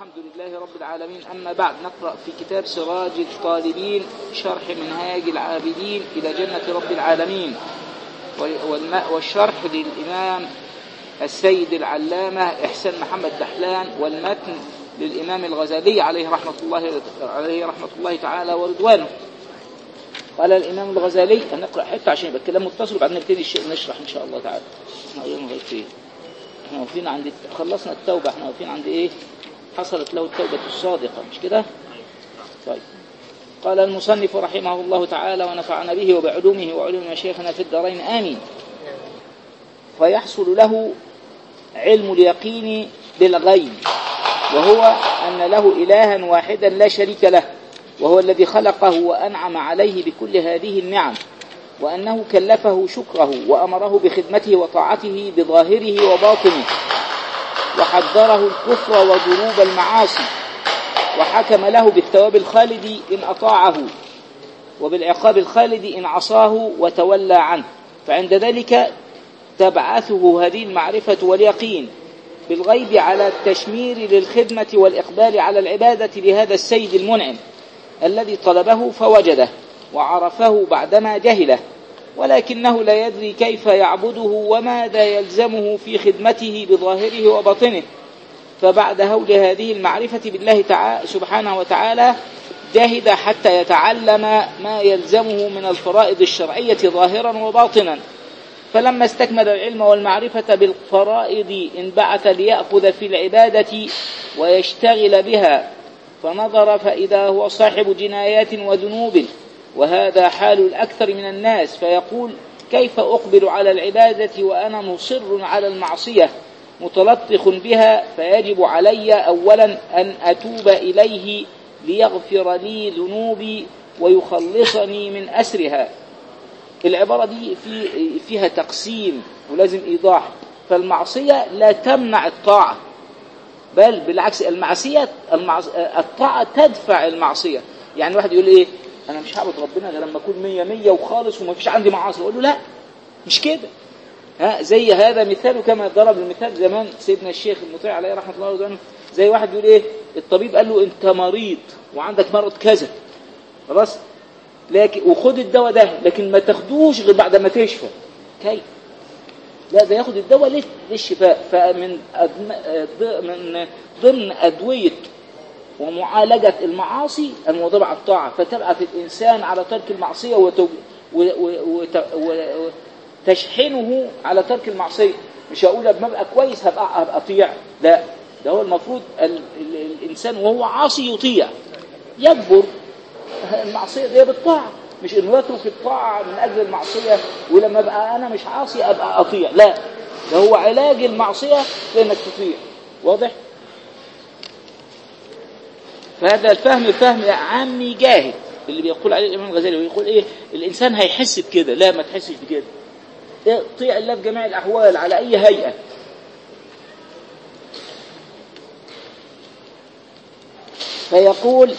والحمد لله رب العالمين. أما بعد، نقرأ في كتاب سراج الطالبين شرح منهاج العابدين إلى جنة رب العالمين، والشرح للإمام السيد العلامة إحسان محمد دحلان، والمتن للإمام الغزالي عليه رحمة الله تعالى ورضوانه. قال الإمام الغزالي، هنقرأ حتى عشان يبقى الكلام متصل وبعدين نبتدي الشيء نشرح إن شاء الله تعالى. احنا واقفين عند خلصنا التوبة، احنا واقفين عند ايه؟ حصلت له التوبة الصادقة، مش كده؟ طيب. قال المصنف رحمه الله تعالى ونفعنا به وبعلومه وعلوم مشايخنا في الدارين آمين. فيحصل له علم اليقين بالغيب، وهو أن له إلها واحدا لا شريك له، وهو الذي خلقه وأنعم عليه بكل هذه النعم، وأنه كلفه شكره وأمره بخدمته وطاعته بظاهره وباطنه، وحذره الكفر وذنوب المعاصي، وحكم له بالثواب الخالد إن أطاعه وبالعقاب الخالد إن عصاه وتولى عنه. فعند ذلك تبعثه هذه المعرفة واليقين بالغيب على التشمير للخدمة والإقبال على العبادة لهذا السيد المنعم الذي طلبه فوجده وعرفه بعدما جهله، ولكنه لا يدري كيف يعبده وماذا يلزمه في خدمته بظاهره وباطنه. فبعد هول هذه المعرفة بالله سبحانه وتعالى جاهد حتى يتعلم ما يلزمه من الفرائض الشرعية ظاهرا وباطنا. فلما استكمل العلم والمعرفة بالفرائض انبعث ليأخذ في العبادة ويشتغل بها، فنظر فإذا هو صاحب جنايات وذنوب، وهذا حال الأكثر من الناس، فيقول: كيف أقبل على العبادة وأنا مصر على المعصية متلطخ بها؟ فيجب علي أولا أن أتوب إليه ليغفر لي ذنوبي ويخلصني من أسرها. العبارة دي فيها تقسيم ولازم إيضاح. فالمعصية لا تمنع الطاعة، بل بالعكس الطاعة تدفع المعصية. يعني واحد يقول إيه؟ أنا مش هعبد ربنا غير لما أكون 100 وخالص وما فيش عندي معاصي. أقول له لا، مش كده. زي هذا مثال كما ضرب المثال زمان سيدنا الشيخ المطيع عليه رحمة الله وعنه. زي واحد يقول إيه؟ الطبيب قال له أنت مريض وعندك مرض كذا، خلاص، لكن وخد الدواء ده، لكن ما تاخدوش غير بعد ما تشفى. كيف؟ لا، ده ياخد الدواء للشفاء. فمن ضمن أدوية ومعالجة المعاصي المواظبة على الطاعة، فتبعث الإنسان على ترك المعصية وتشحنه على ترك المعصية. مش هقول لما ابقى كويس هبقى أطيع، لا، ده هو المفروض الإنسان وهو عاصي يطيع، يجبر المعصية دي بالطاعة، مش إنه يترك الطاعة من أجل المعصية ولما أبقى أنا مش عاصي أبقى أطيع، لا، ده هو علاج المعصية لأنك تطيع. واضح؟ فهذا الفهم فهم عامي جاهل اللي بيقول عليه الإمام الغزالي، ويقول إيه؟ الإنسان هيحس بكده. لا، ما تحسش بكده. طيع الله في جميع الأحوال على أي هيئة. فيقول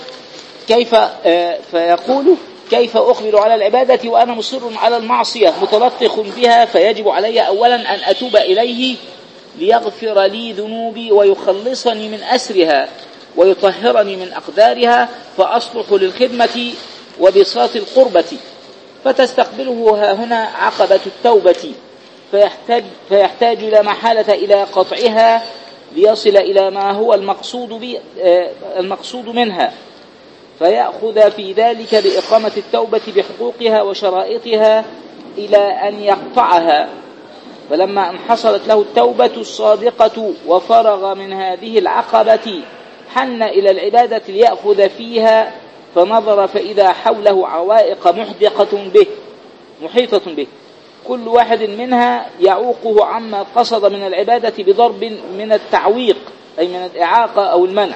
كيف أقبل على العبادة وأنا مصر على المعصية متلطخ بها؟ فيجب علي أولا أن أتوب إليه ليغفر لي ذنوبي ويخلصني من أسرها ويطهرني من أقدارها، فأصلح للخدمة وبساط القربة. فتستقبله هنا عقبة التوبة، فيحتاج لا محالة إلى قطعها ليصل إلى ما هو المقصود منها، فيأخذ في ذلك بإقامة التوبة بحقوقها وشرائطها إلى أن يقطعها. فلما أن حصلت له التوبة الصادقة وفرغ من هذه العقبة حن إلى العبادة ليأخذ فيها، فنظر فإذا حوله عوائق محيطة به، كل واحد منها يعوقه عما قصد من العبادة بضرب من التعويق، أي من الإعاقة أو المنع.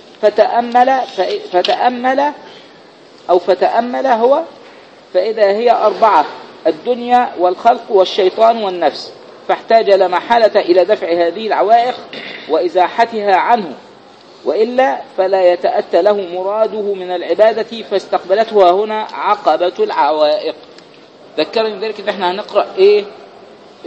فتأمل هو فإذا هي 4: الدنيا والخلق والشيطان والنفس، فاحتاج لا محالة إلى دفع هذه العوائق وإزاحتها عنه، وإلا فلا يتأتى له مراده من العبادة، فاستقبلتها هنا عقبة العوائق. ذكرني ذلك ان احنا هنقرأ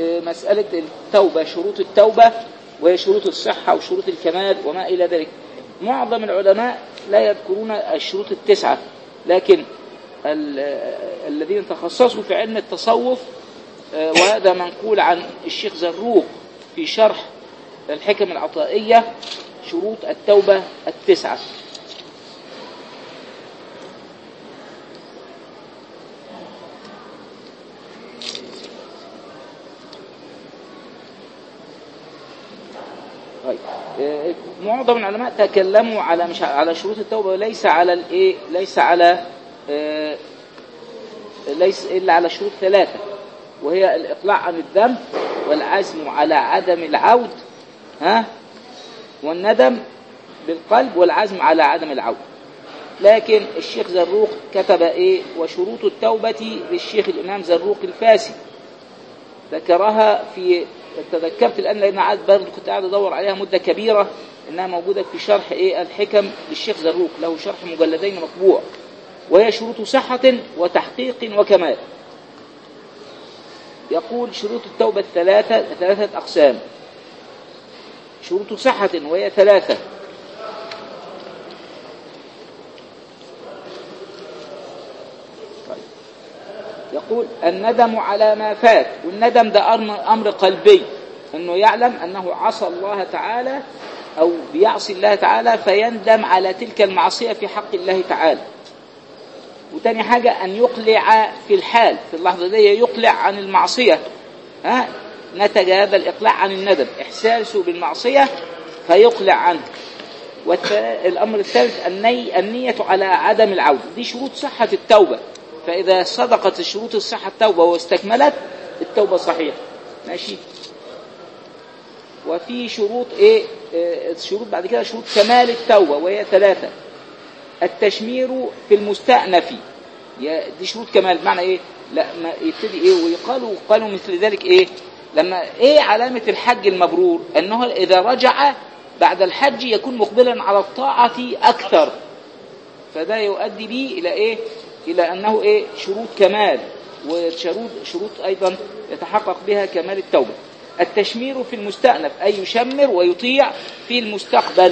مسألة التوبة، شروط التوبة وهي شروط الصحة وشروط الكمال وما إلى ذلك. معظم العلماء لا يذكرون الشروط ال9، لكن الذين تخصصوا في علم التصوف، وهذا منقول عن الشيخ زروق في شرح الحكم العطائية، شروط التوبة ال9. طيب، معظم العلماء تكلموا على مش على شروط التوبة، وليس على الايه، ليس الا على شروط 3، وهي الإقلاع عن الذنب، والعزم على عدم العود، والندم بالقلب، والعزم على عدم العود. لكن الشيخ زروق كتب ايه؟ وشروط التوبة للشيخ الإمام زروق الفاسي، ذكرها في، تذكرت الآن لأن عاد برضه كنت قاعد أدور عليها مدة كبيرة، إنها موجودة في شرح ايه الحكم للشيخ زروق، له شرح مجلدين مطبوع، وهي شروط صحة وتحقيق وكمال. يقول شروط التوبة 3 أقسام. شروط صحة وهي 3، يقول الندم على ما فات، والندم ده أمر قلبي، أنه يعلم أنه عصى الله تعالى أو بيعصي الله تعالى فيندم على تلك المعصية في حق الله تعالى. وتاني حاجة أن يقلع في الحال، في اللحظة دي يقلع عن المعصية، نتج هذا الإقلاع عن الندم إحساسه بالمعصية فيقلع عنه. والأمر الثالث النية على عدم العودة. دي شروط صحة التوبة، فإذا صدقت الشروط الصحة التوبة واستكملت التوبة صحيحة. ماشي. وفي شروط ايه؟ شروط بعد كده شروط كمال التوبة وهي 3. التشمير في المستأنف، دي شروط كمال. معنى ايه؟ لا ما يبتدي ايه وقالوا مثل ذلك ايه؟ لما ايه علامة الحج المبرور؟ انه اذا رجع بعد الحج يكون مقبلا على الطاعة اكثر، فده يؤدي به الى ايه؟ الى انه ايه؟ شروط كمال، وشروط ايضا يتحقق بها كمال التوبة. التشمير في المستأنف أي يشمر ويطيع في المستقبل.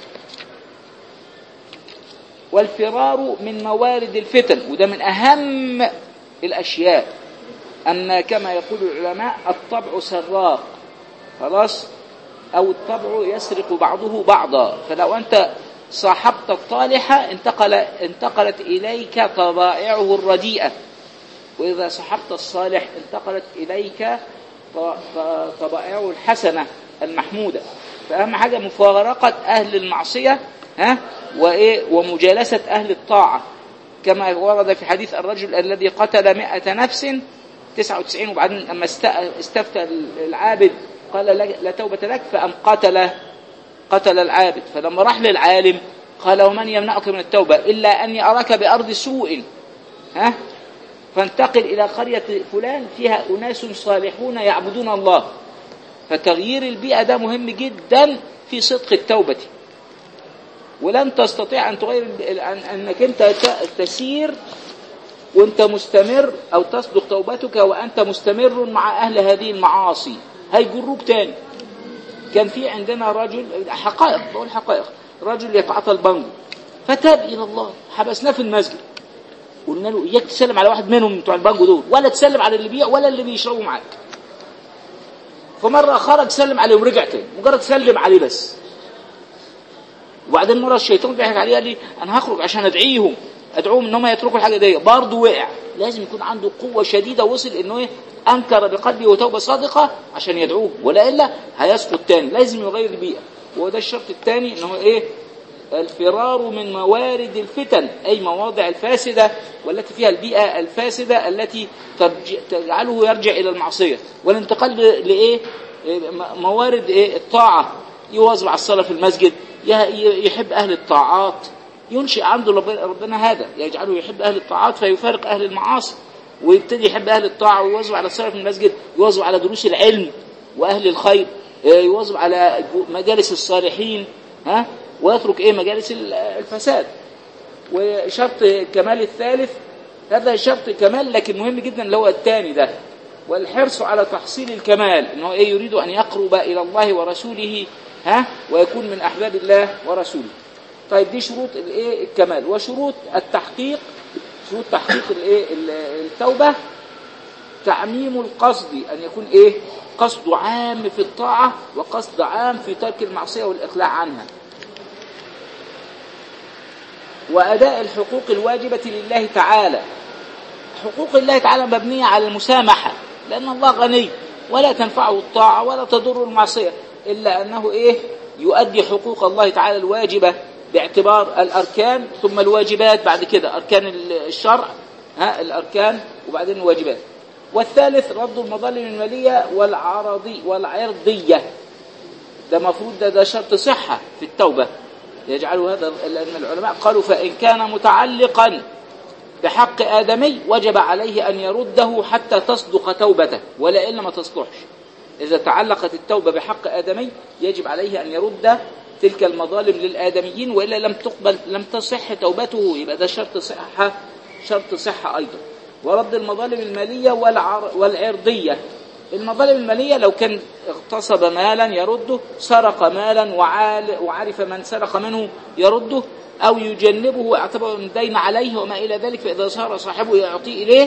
والفرار من موارد الفتن، وده من أهم الأشياء، أن كما يقول العلماء الطبع سراق، خلاص، أو الطبع يسرق بعضه بعضا. فلو أنت صاحبت الطالحة انتقلت إليك طبائعه الرديئة، وإذا صاحبت الصالح انتقلت إليك طبائعه الحسنة المحمودة. فأهم حاجة مفارقة أهل المعصية ومجالسة أهل الطاعة، كما ورد في حديث الرجل الذي قتل 100 نفس 99، وبعدين لما استفتى العابد قال لا توبة لك، فأم قتل العابد. فلما راح للعالم قال ومن يمنعك من التوبة إلا أني أراك بأرض سوء، فانتقل إلى قرية فلان فيها أناس صالحون يعبدون الله. فتغيير البيئة ده مهم جدا في صدق التوبة، ولن تستطيع أن تغير أنك أنت تسير وأنت مستمر، أو تصدق توبتك وأنت مستمر مع أهل هذه المعاصي، هيجروك تاني. كان في عندنا رجل، بقول حقائق، رجل يتعاطى البنجو فتاب إلى الله، حبسناه في المسجد، قلنا له إياك تسلم على واحد منهم بتوع البنجو دول، ولا تسلم على اللي بيع ولا اللي بيشربوا معاك. فمرة خرج سلم عليه ورجع تاني، مجرد سلم عليه بس. وبعدين مرة الشيطان ضحك عليه قال لي أنا هخرج عشان أدعوهم إنهم يتركوا الحاجة دي، برضه وقع. لازم يكون عنده قوة شديدة، وصل إنه أنكر بقلبه وتوبة صادقة عشان يدعوه، ولا إلا هيسقط تاني. لازم يغير البيئة، وده الشرط الثاني، إنه الفرار من موارد الفتن، أي مواضع الفاسدة والتي فيها البيئة الفاسدة التي تجعله يرجع إلى المعصية، والانتقال موارد الطاعة، يواظب على الصلاة في المسجد، يحب أهل الطاعات، ينشئ عنده ربنا هذا يجعله يحب أهل الطاعات فيفارق أهل المعاصي، ويبتدي يحب أهل الطاعة ويواظب على الصلاة في المسجد، يواظب على دروس العلم وأهل الخير، يواظب على مجالس الصالحين، ويترك مجالس الفساد. وشرط كمال الثالث، هذا شرط كمال لكن مهم جدا، اللي هو الثاني ده، والحرص على تحصيل الكمال، انه يريد ان يقرب الى الله ورسوله، ويكون من احباب الله ورسوله. طيب دي شروط الايه الكمال. وشروط التحقيق، شروط تحقيق الايه التوبة: تعميم القصد، أن يكون إيه قصد عام في الطاعة وقصد عام في ترك المعصية والإقلاع عنها. وأداء الحقوق الواجبة لله تعالى. حقوق الله تعالى مبنية على المسامحة، لأن الله غني ولا تنفعه الطاعة ولا تضر المعصية، إلا أنه إيه يؤدي حقوق الله تعالى الواجبة باعتبار الأركان ثم الواجبات بعد كده، أركان الشرع الأركان وبعدين الواجبات. والثالث رد المظالم المالية والعرضية. ده مفروض ده شرط صحة في التوبة يجعله هذا، لأن العلماء قالوا فإن كان متعلقا بحق آدمي وجب عليه أن يرده حتى تصدق توبته، ولا إلا ما تصلحش. إذا تعلقت التوبة بحق آدمي يجب عليه أن يرد تلك المظالم للآدميين، وإلا لم تصح توبته، يبقى ده شرط صحة أيضا. ورد المظالم المالية والعرضية. المظالم المالية لو كان اغتصب مالا يرده، سرق مالا وعرف من سرق منه يرده، أو يجنبه اعتبر من دين عليه وما إلى ذلك، فإذا صار صاحبه يعطيه إليه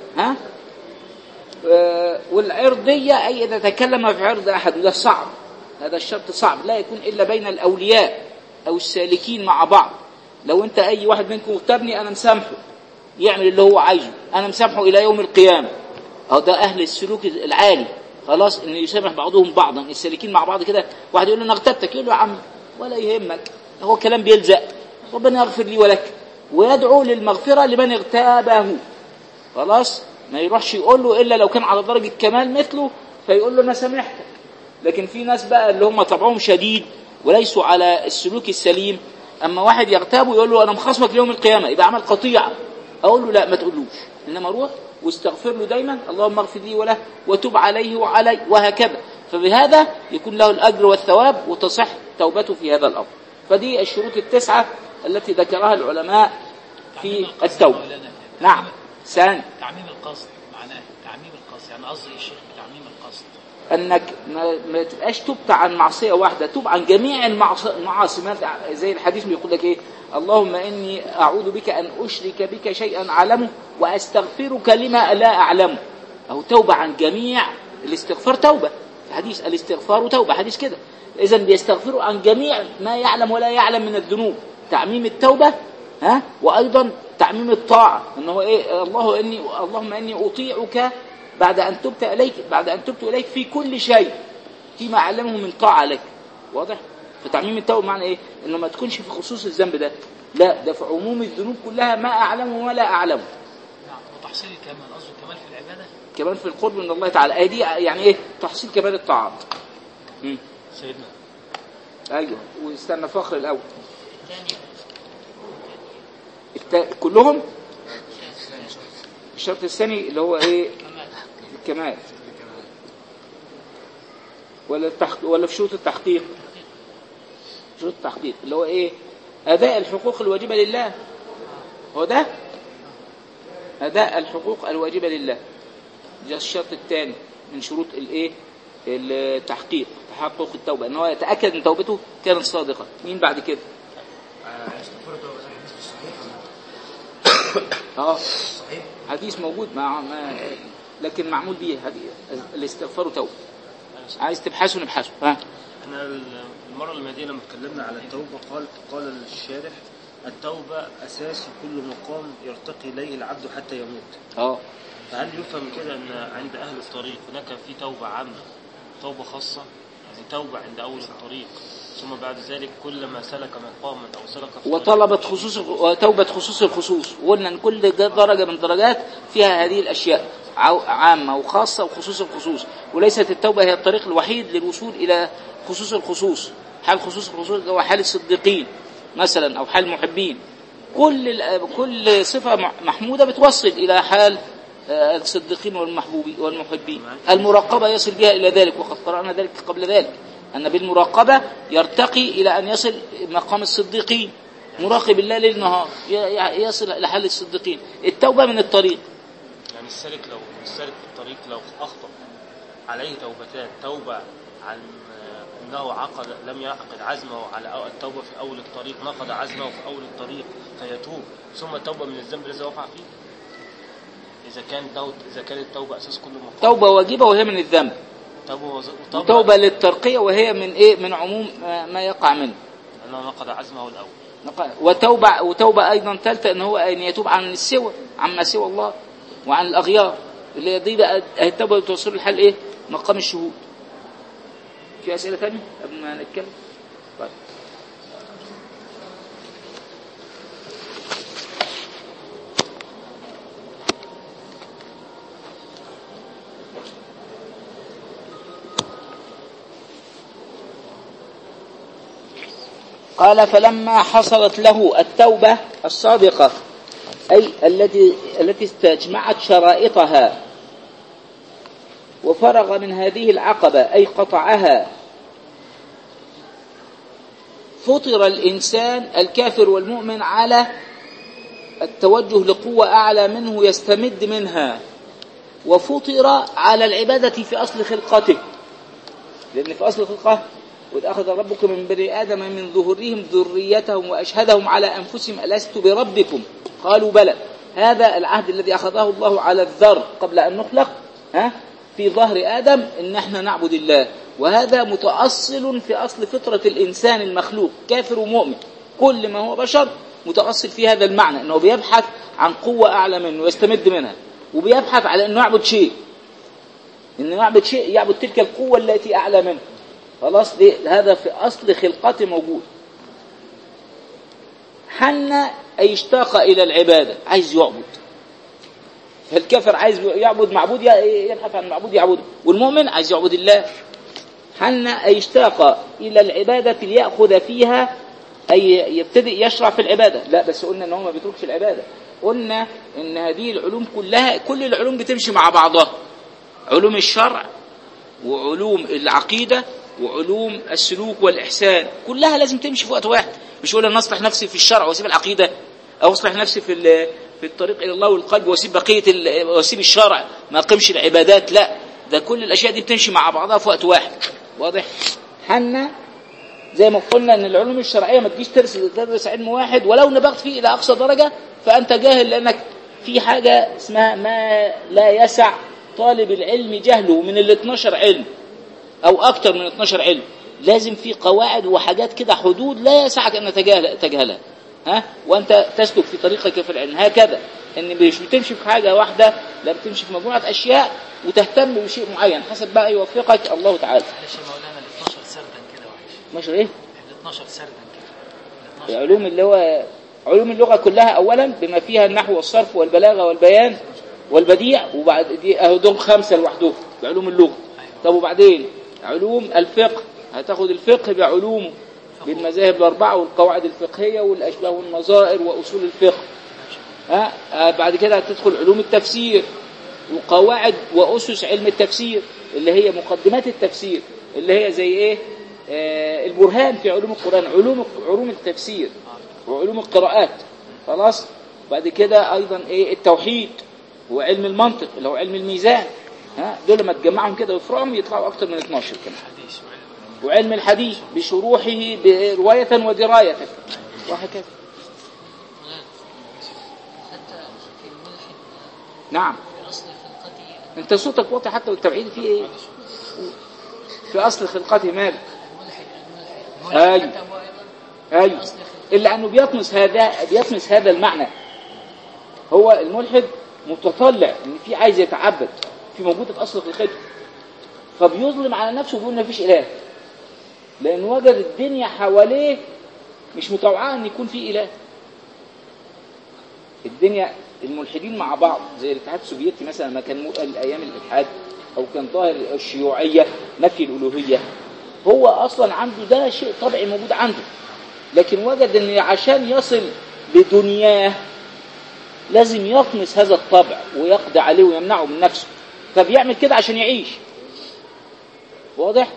والعرضية أي إذا تكلم في عرض أحد، وده صعب، هذا الشرط صعب، لا يكون إلا بين الأولياء أو السالكين مع بعض. لو أنت أي واحد منكم اغتابني أنا مسامحه، يعمل اللي هو عايزه، أنا مسامحه إلى يوم القيامة. أو ده أهل السلوك العالي، خلاص إن يسامح بعضهم بعضا، السالكين مع بعض كده. واحد يقول له أنا اغتبتك، يقول له يا عم ولا يهمك، هو كلام بيلزق، ربنا يغفر لي ولك، ويدعو للمغفرة لمن اغتابه. خلاص ما يروحش يقول له إلا لو كان على درجة كمال مثله فيقول له أنا سامحتك. لكن في ناس بقى اللي هم طبعهم شديد وليسوا على السلوك السليم، أما واحد يغتابه يقول له أنا مخاصمك ليوم القيامة، يبقى عمل قطيعة. أقول له لا ما تقولوش، إنما روح واستغفر له دايما، اللهم اغفر لي وله وتب عليه وعلي، وهكذا. فبهذا يكون له الأجر والثواب وتصح توبته في هذا الأمر. فدي الشروط التسعة التي ذكرها العلماء في التوبة. نعم. ثاني تعميم القصد، معناه تعميم القصد يعني قصد الشيخ بتعميم القصد انك ما تبقاش تبت عن معصيه واحده، تب عن جميع المعاصي. زي الحديث بيقول لك ايه: اللهم اني اعوذ بك ان اشرك بك شيئا اعلمه واستغفرك لما لا اعلمه. او توبه عن جميع، الاستغفار توبه، الحديث الاستغفار توبه، حديث كده. اذا بيستغفروا عن جميع ما يعلم ولا يعلم من الذنوب، تعميم التوبه وايضا تعميم الطاعه، انه ايه اللهم اني اطيعك بعد أن تبت إليك في كل شيء فيما أعلمه من طاعة لك. واضح؟ فتعميم التوبة معنى إيه؟ إنه ما تكونش في خصوص الذنب ده، لا، ده في عموم الذنوب كلها، ما أعلمه ولا أعلمه. نعم. وتحصيل الكمال، قصده الكمال في العبادة، كمال في القرب من الله تعالى. دي يعني إيه؟ تحصيل كمال الطاعات. سيدنا أيوه. واستنى فخر الأول كلهم. الشرط الثاني اللي هو إيه؟ الكمال. ولا في شروط التحقيق؟ شروط التحقيق اللي هو ايه؟ اداء الحقوق الواجبه لله. هو ده اداء الحقوق الواجبه لله، ده الشرط الثاني من شروط الايه التحقيق، تحقق التوبه، ان هو يتاكد ان توبته كانت صادقه. مين بعد كده؟ صحيح، حديث موجود لكن معمول به الاستغفار توبه. عايز تبحثوا نبحثوا. احنا المره الماضيه لما اتكلمنا على التوبه قال الشارح: التوبه اساس كل مقام يرتقي اليه العبد حتى يموت. فهل يفهم كده ان عند اهل الطريق هناك في توبه عامه، توبه خاصه، يعني توبه عند اول الطريق، ثم بعد ذلك كلما سلك مقاما او سلك وطلبت توبه خصوص الخصوص. وقلنا ان كل درجه من درجات فيها هذه الاشياء، عامه وخاصه وخصوص الخصوص، وليست التوبه هي الطريق الوحيد للوصول الى خصوص الخصوص. حال خصوص الخصوص هو حال الصديقين مثلا او حال المحبين. كل صفه محموده بتوصل الى حال الصديقين والمحبين. المراقبه يصل بها الى ذلك، وقد قرأنا ذلك قبل ذلك، أن بالمراقبة يرتقي إلى أن يصل مقام الصديقين، مراقب الله ليل نهار، يصل إلى حال الصديقين. التوبة من الطريق، يعني السالك في الطريق لو أخطأ عليه توبتان: توبة عن أنه لم يعقد عزمه على التوبة في أول الطريق، نقض عزمه في أول الطريق فيتوب ثم توبة من الذنب الذي وقع فيه؟ إذا كانت التوبة أساس كل مقام. توبة واجبة وهي من الذنب، وتوبة للترقية وهي من إيه؟ من عموم ما يقع منه، أنه نقض عزمه الأول. وتوبة أيضا ثالثة أن هو أن يتوب عن السوى، عما سوى الله وعن الأغيار، اللي دي بقى التوبة توصل الحال إيه؟ مقام الشهود. في أسئلة ثانية قبل ما نتكلم؟ طيب. قال فلما حصلت له التوبة الصادقة، أي التي استجمعت شرائطها وفرغ من هذه العقبة أي قطعها، فطر الإنسان الكافر والمؤمن على التوجه لقوة أعلى منه يستمد منها، وفطر على العبادة في أصل خلقته، لأن في أصل خلقه وإذ أخذ ربك من بني آدم من ظهورهم ذريتهم وأشهدهم على أنفسهم ألست بربكم قالوا بلى. هذا العهد الذي أخذه الله على الذر قبل أن نخلق في ظهر آدم إن احنا نعبد الله، وهذا متأصل في أصل فطرة الإنسان المخلوق كافر ومؤمن، كل ما هو بشر متأصل في هذا المعنى، أنه بيبحث عن قوة أعلى منه ويستمد منها، وبيبحث على أنه يعبد شيء، أنه يعبد شيء يعبد تلك القوة التي أعلى منه. خلاص، هذا في أصل خلقته موجود. حن أي اشتاق إلى العبادة، عايز يعبد. فالكافر عايز يعبد معبود يبحث عن معبود يعبده، والمؤمن عايز يعبد الله. حن أي اشتاق إلى العبادة ليأخذ فيها، أي يبتدئ يشرع في العبادة. لا بس قلنا أنه ما بيتركش العبادة، قلنا أن هذه العلوم كلها، كل العلوم بتمشي مع بعضها، علوم الشرع وعلوم العقيدة وعلوم السلوك والإحسان، كلها لازم تمشي في وقت واحد. مش أقول أن أصلح نفسي في الشرع وأسيب العقيدة، أو أصلح نفسي في الطريق إلى الله والقلب وأسيب وأسيب الشرع ما أقيمش العبادات. لا، ده كل الأشياء دي بتمشي مع بعضها في وقت واحد. واضح؟ حنا زي ما قلنا أن العلوم الشرعية ما تجيش تدرس علم واحد ولو نبغت فيه إلى أقصى درجة فأنت جاهل، لأنك في حاجة اسمها ما لا يسع طالب العلم جهله من 12 علم أو أكثر من 12 علم. لازم في قواعد وحاجات كده، حدود لا يسعك أن تجهلها. وأنت تسلك في طريقك في العلم هكذا، إن مش بتمشي في حاجة واحدة، لا بتمشي في مجموعة أشياء وتهتم بشيء معين حسب بقى يوفقك الله تعالى. معلش يا مولانا، ال 12 سردا كده وحش. مش إيه؟ ال 12 سردا كده. علوم اللي هو علوم اللغة كلها أولا بما فيها النحو والصرف والبلاغة والبيان والبديع، وبعد دي أهدهم 5 لوحدهم بعلوم اللغة. طب وبعدين علوم الفقه، هتاخد الفقه بعلومه بالمذاهب الأربعة والقواعد الفقهية والأشباه والنظائر وأصول الفقه. بعد كده هتدخل علوم التفسير وقواعد وأسس علم التفسير اللي هي مقدمات التفسير، اللي هي زي إيه؟ البرهان في علوم القرآن، علوم التفسير وعلوم القراءات. خلاص، بعد كده أيضا إيه؟ التوحيد وعلم المنطق اللي هو علم الميزان. دول لما تجمعهم كده ويفرعهم يطلعوا أكتر من 12 كمان. وعلم الحديث بشروحه برواية ودراية وهكذا. نعم. انت صوتك واطي حتى والتبعيد فيه ايه؟ في أصل خلقته مالك. أيوه إلا أنه بيطمس هذا المعنى. هو الملحد متطلع ان في عايز يتعبد في موجودة في أصل خلقته، فبيظلم على نفسه وبيقول ما فيش إله، لأنه وجد الدنيا حواليه مش متوقعة أن يكون في إله. الدنيا الملحدين مع بعض زي الاتحاد السوفيتي مثلا، ما كان أيام الاتحاد أو كان ظاهر الشيوعية نفي الألوهية، هو أصلا عنده ده شيء طبيعي موجود عنده، لكن وجد أن عشان يصل لدنياه لازم يطمس هذا الطبع ويقضي عليه ويمنعه من نفسه، فبيعمل كده عشان يعيش. واضح؟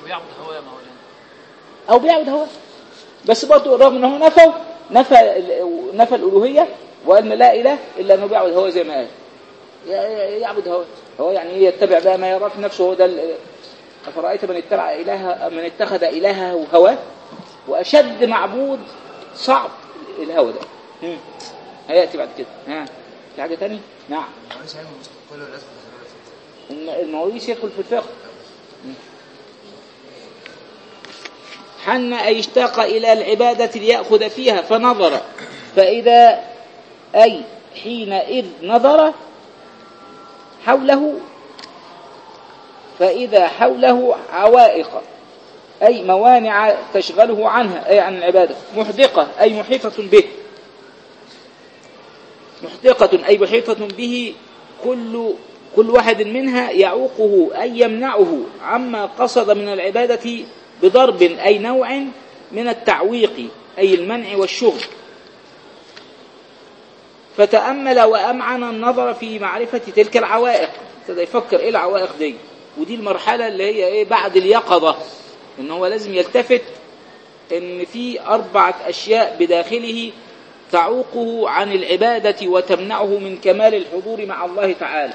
أو بيعبد هواه. بس برضه رغم أنه نفى الألوهية وقال لا إله إلا أنه بيعبد هواه زي ما قال، يعبد هواه. هو يعني يتبع بقى ما يراه في نفسه، هو ده أفرأيت من اتخذ إلهه هواه. وأشد معبود صعب الهوى ده. هيأتي بعد كده. في حاجة تانية؟ نعم. المواريث يدخل في الفقه. حن أي اشتاق إلى العبادة ليأخذ فيها فنظر، فإذا أي حينئذ نظر حوله، فإذا حوله عوائق أي موانع تشغله عنها أي عن العبادة، محدقة أي محيطة به، محدقة أي محيطة به، كل واحد منها يعوقه أي يمنعه عما قصد من العبادة بضرب أي نوع من التعويق أي المنع والشغل. فتأمل وأمعن النظر في معرفة تلك العوائق، ابتدى يفكر إيه العوائق دي، ودي المرحلة اللي هي إيه بعد اليقظة، إن هو لازم يلتفت إن في 4 أشياء بداخله تعوقه عن العبادة وتمنعه من كمال الحضور مع الله تعالى،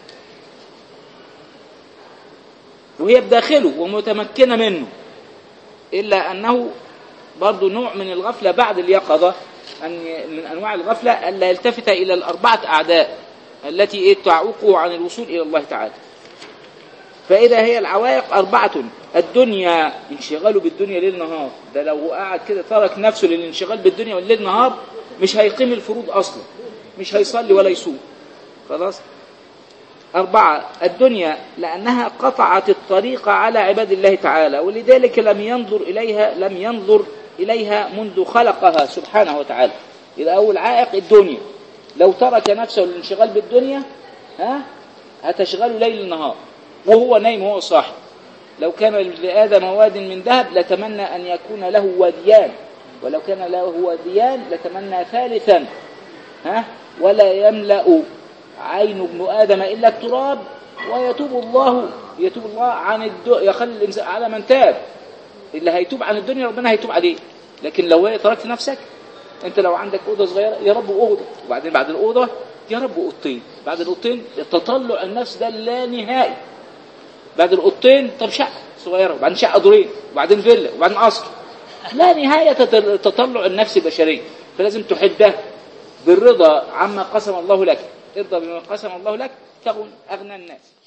وهي بداخله ومتمكنة منه، إلا أنه برضو نوع من الغفلة بعد اليقظة، من أنواع الغفلة ألا يلتفت إلى ال4 أعداء التي تعوقه عن الوصول إلى الله تعالى. فإذا هي العوائق 4: الدنيا، انشغاله بالدنيا ليل نهار، ده لو قاعد كده ترك نفسه للانشغال بالدنيا والليل نهار مش هيقيم الفروض أصلا، مش هيصلي ولا يصوم خلاص. 4: الدنيا لأنها قطعت الطريق على عباد الله تعالى، ولذلك لم ينظر إليها منذ خلقها سبحانه وتعالى. إذا أول عائق الدنيا، لو ترك نفسه للانشغال بالدنيا هتشغله ليل نهار وهو نايم وهو صاحي. لو كان لآدم واد من ذهب لتمنى أن يكون له واديان، ولو كان له واديان لتمنى ثالثا. ولا يملأ عين ابن آدم إلا التراب، ويتوب الله عن يخلي الإنسان على من تاب. اللي هيتوب عن الدنيا ربنا هيتوب عليه. لكن لو تركت نفسك، انت لو عندك أوضة صغيرة يا رب أوضة، وبعدين بعد الأوضة يا رب أوضتين، بعد الأوضتين تطلع النفس ده لا نهائي، بعد الأوضتين طب شقة صغيرة، وبعدين شقة دورين، وبعدين فيلا، وبعدين قصر، لا نهاية تطلع النفس البشرية. فلازم تحده بالرضا عما قسم الله لك. ارضى بما قسم الله لك تكن أغنى الناس.